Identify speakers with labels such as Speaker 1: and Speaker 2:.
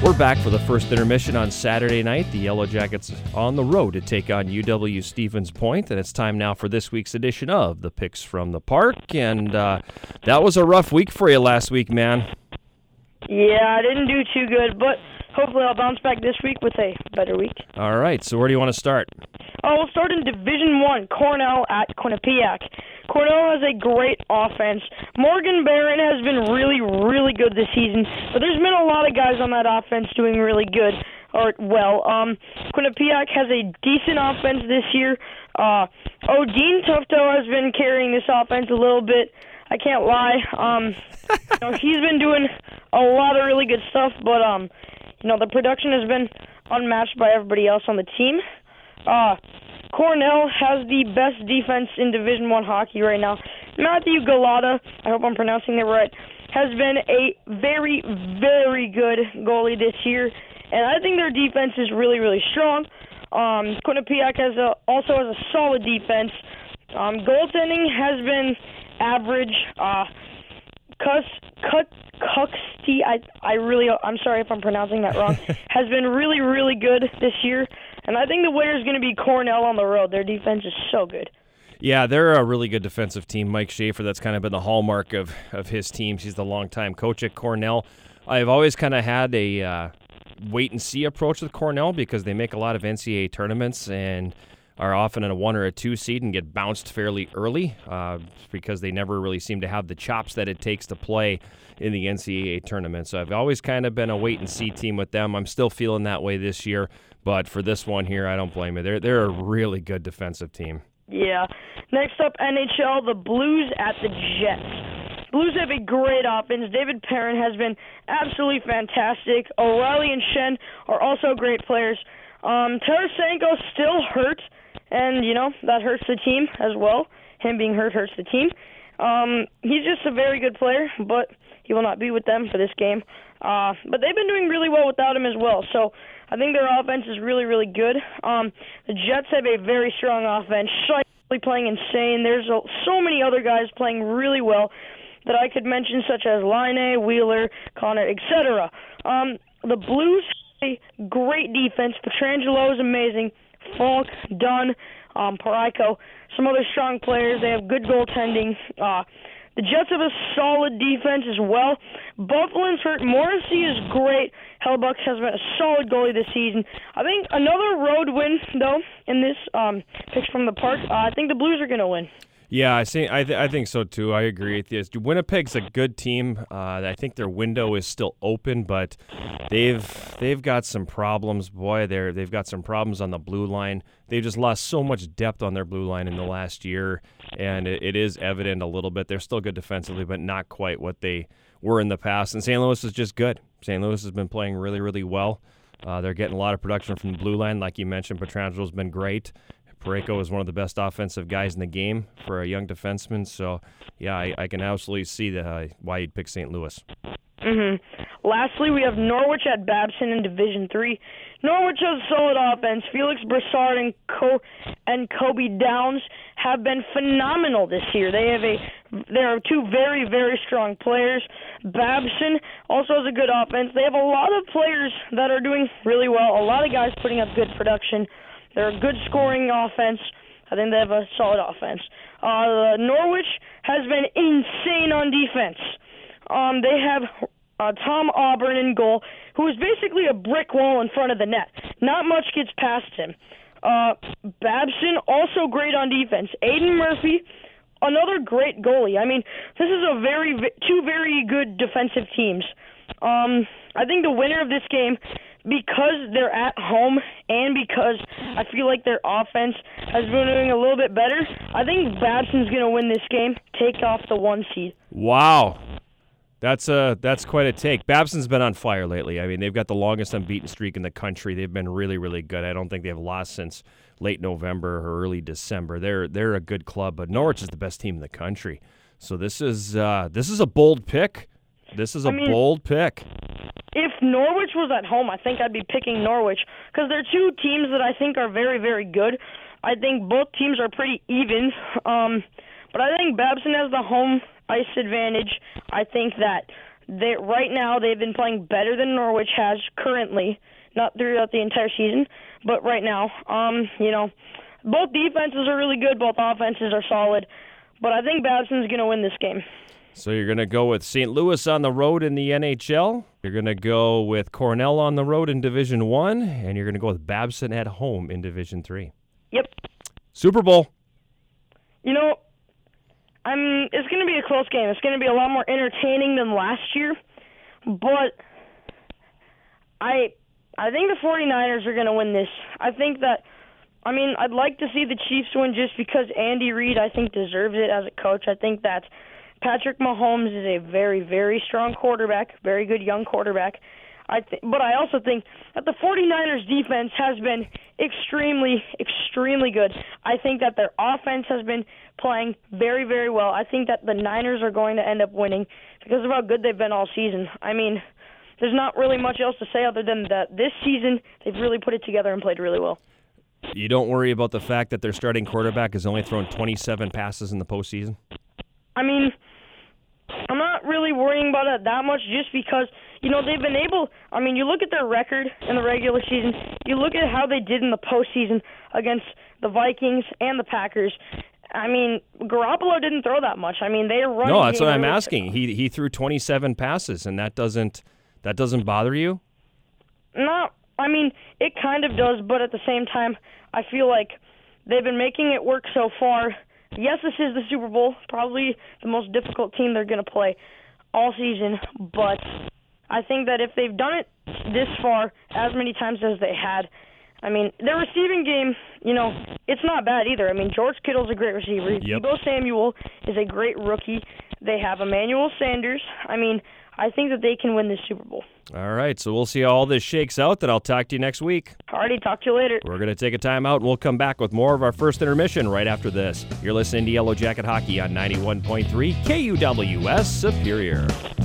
Speaker 1: We're back for the first intermission on Saturday night. The Yellow Jackets on the road to take on UW Stevens Point, and it's time now for this week's edition of the Picks from the Park. And that was a rough week for you last week, man.
Speaker 2: Yeah, I didn't do too good, but hopefully I'll bounce back this week with a better week.
Speaker 1: All right, so where do you want to start?
Speaker 2: We'll start in Division I, Cornell at Quinnipiac. Cornell has a great offense. Morgan Barron has been really, really good this season, but there's been a lot of guys on that offense doing really good. Quinnipiac has a decent offense this year. Dean Tufto has been carrying this offense a little bit. I can't lie. He's been doing a lot of really good stuff, but the production has been unmatched by everybody else on the team. Cornell has the best defense in Division I hockey right now. Matthew Galata, I hope I'm pronouncing that right, has been a very, very good goalie this year, and I think their defense is really, really strong. Quinnipiac also has a solid defense. Goaltending has been average. Kuxti, I'm sorry if I'm pronouncing that wrong, has been really, really good this year. And I think the winner is going to be Cornell on the road. Their defense is so good.
Speaker 1: Yeah, they're a really good defensive team. Mike Schaefer, that's kind of been the hallmark of his teams. He's the longtime coach at Cornell. I've always kind of had a wait-and-see approach with Cornell because they make a lot of NCAA tournaments and are often in a 1 or a 2 seed and get bounced fairly early because they never really seem to have the chops that it takes to play in the NCAA tournament. So I've always kind of been a wait-and-see team with them. I'm still feeling that way this year, but for this one here, I don't blame you. They're a really good defensive team.
Speaker 2: Yeah. Next up, NHL, the Blues at the Jets. Blues have a great offense. David Perrin has been absolutely fantastic. O'Reilly and Shen are also great players. Tarasenko still hurt, and, that hurts the team as well. Him being hurt hurts the team. He's just a very good player, but he will not be with them for this game. But they've been doing really well without him as well, so I think their offense is really, really good. The Jets have a very strong offense. Scheifele playing insane. There's so many other guys playing really well that I could mention, such as Laine, Wheeler, Connor, etc. The Blues have a great defense. Pietrangelo is amazing. Falk, Dunn, Parayko, some other strong players. They have good goaltending. The Jets have a solid defense as well. Buffalo's hurt. Morrissey is great. Hellbucks has been a solid goalie this season. I think another road win, though, in this Picks from the Park. I think the Blues are going to win.
Speaker 1: Yeah, I think so too. I agree with you. Winnipeg's a good team. I think their window is still open, but they've got some problems. Boy, they've got some problems on the blue line. They've just lost so much depth on their blue line in the last year, and it is evident a little bit. They're still good defensively, but not quite what they were in the past. And St. Louis is just good. St. Louis has been playing really, really well. They're getting a lot of production from the blue line. Like you mentioned, Pietrangelo's been great. Parayko is one of the best offensive guys in the game for a young defenseman. So, yeah, I can absolutely see why you'd pick St. Louis.
Speaker 2: Lastly, we have Norwich at Babson in Division III. Norwich has a solid offense. Felix Brassard and Kobe Downs have been phenomenal this year. They are two very, very strong players. Babson also has a good offense. They have a lot of players that are doing really well. A lot of guys putting up good production. They're a good scoring offense. I think they have a solid offense. Norwich has been insane on defense. They have Tom Auburn in goal, who is basically a brick wall in front of the net. Not much gets past him. Babson, also great on defense. Aiden Murphy, another great goalie. I mean, this is two very good defensive teams. I think the winner of this game, because they're at home and because I feel like their offense has been doing a little bit better, I think Babson's going to win this game, take off the 1 seed.
Speaker 1: Wow. That's quite a take. Babson's been on fire lately. I mean, they've got the longest unbeaten streak in the country. They've been really, really good. I don't think they've lost since late November or early December. They're a good club, but Norwich is the best team in the country. So this is a bold pick. Bold pick.
Speaker 2: If Norwich was at home, I think I'd be picking Norwich because they're two teams that I think are very, very good. I think both teams are pretty even, but I think Babson has the home ice advantage. I think that right now they've been playing better than Norwich has currently, not throughout the entire season, but right now. Both defenses are really good, both offenses are solid, but I think Babson's going to win this game.
Speaker 1: So you're going to go with St. Louis on the road in the NHL, you're going to go with Cornell on the road in Division 1, and you're going to go with Babson at home in Division 3.
Speaker 2: Yep.
Speaker 1: Super Bowl.
Speaker 2: It's going to be a close game. It's going to be a lot more entertaining than last year, but I think the 49ers are going to win this. I'd like to see the Chiefs win just because Andy Reid, I think, deserves it as a coach. I think that Patrick Mahomes is a very, very strong quarterback, very good young quarterback. But I also think that the 49ers defense has been extremely, extremely good. I think that their offense has been playing very, very well. I think that the Niners are going to end up winning because of how good they've been all season. There's not really much else to say other than that this season they've really put it together and played really well.
Speaker 1: You don't worry about the fact that their starting quarterback has only thrown 27 passes in the postseason?
Speaker 2: I'm not really worrying about it that much just because, they've been able – you look at their record in the regular season. You look at how they did in the postseason against the Vikings and the Packers. Garoppolo didn't throw that much. They're running.
Speaker 1: No, that's what I'm asking. He threw 27 passes, and that doesn't bother you?
Speaker 2: No, it kind of does, but at the same time, I feel like they've been making it work so far. Yes, this is the Super Bowl, probably the most difficult team they're going to play all season, but I think that if they've done it this far as many times as they had, their receiving game, it's not bad either. George Kittle's a great receiver.
Speaker 1: Yep.
Speaker 2: Deebo Samuel is a great rookie. They have Emmanuel Sanders. I think that they can win this Super Bowl.
Speaker 1: All right, so we'll see how all this shakes out. Then I'll talk to you next week.
Speaker 2: Alrighty, talk to you later.
Speaker 1: We're going to take a time out, and we'll come back with more of our first intermission right after this. You're listening to Yellow Jacket Hockey on 91.3 KUWS Superior.